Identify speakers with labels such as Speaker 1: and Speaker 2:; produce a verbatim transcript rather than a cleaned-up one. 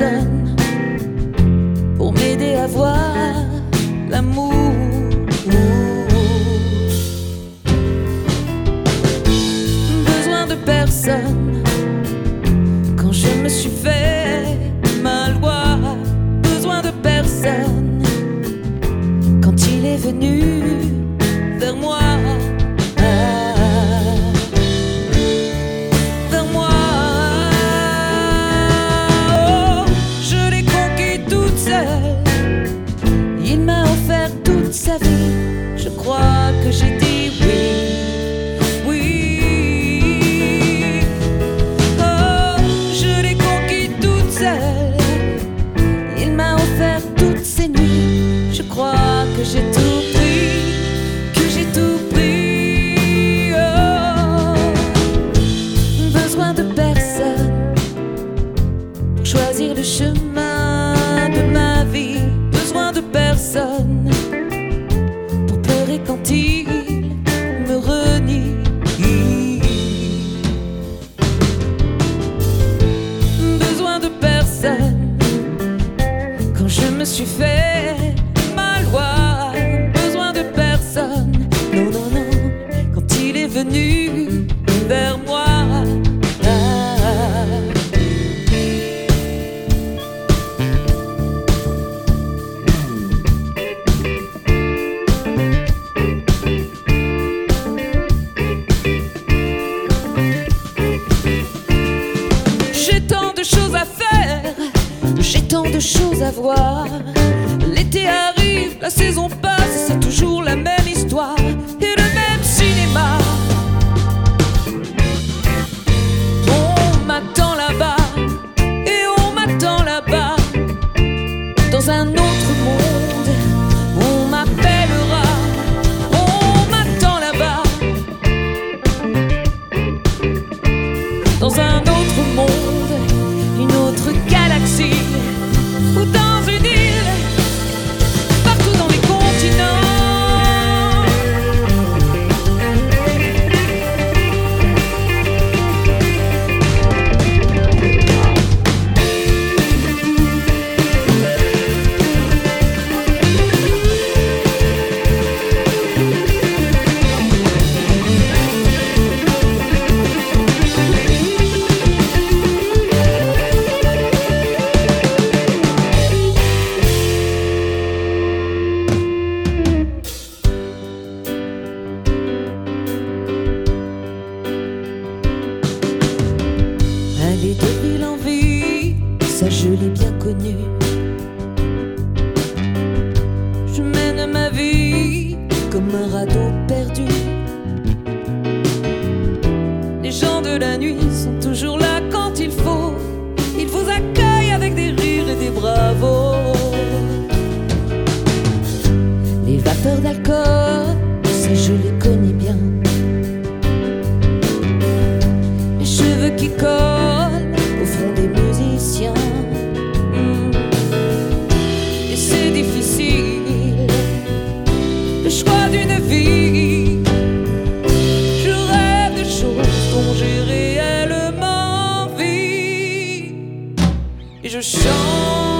Speaker 1: personne pour m'aider à voir l'amour. Besoin de personne quand je me suis fait ma loi. Besoin de personne quand il est venu vers moi. Vers moi. Oh, je l'ai conquis toute seule. Il m'a offert toute sa vie. Je crois que j'ai dit oui. Oui. Oh, je l'ai conquis toute seule. Il m'a offert toutes ses nuits. Je crois que j'ai tout pris. Que j'ai tout pris. Oh. Besoin de personne pour choisir le chemin de ma vie. Besoin de personne pour pleurer quand il me renie. Besoin de personne quand je me suis fait ma loi. Besoin de personne, non, non, non, quand il est venu vers moi. J'ai tant de choses à faire, j'ai tant de choses à voir. L'été arrive, la saison passe, c'est toujours la même histoire et le même cinéma. On m'attend là-bas et on m'attend là-bas. Dans un autre monde, on m'appellera. On m'attend là-bas. Dans un autre monde, une autre galaxie, ou dans une île, partout dans les continents. Aller de ville en ville, ça je l'ai bien connu. Je mène ma vie comme un radeau perdu. Les gens de la nuit sont toujours là quand il faut. Ils vous accueillent avec des rires et des bravos. Les vapeurs d'alcool, ça je les connais bien. Les cheveux qui collent au front des musiciens. Mmh. Et c'est difficile, le choix d'une vie. Je rêve de choses dont j'ai réellement envie. Et je chante.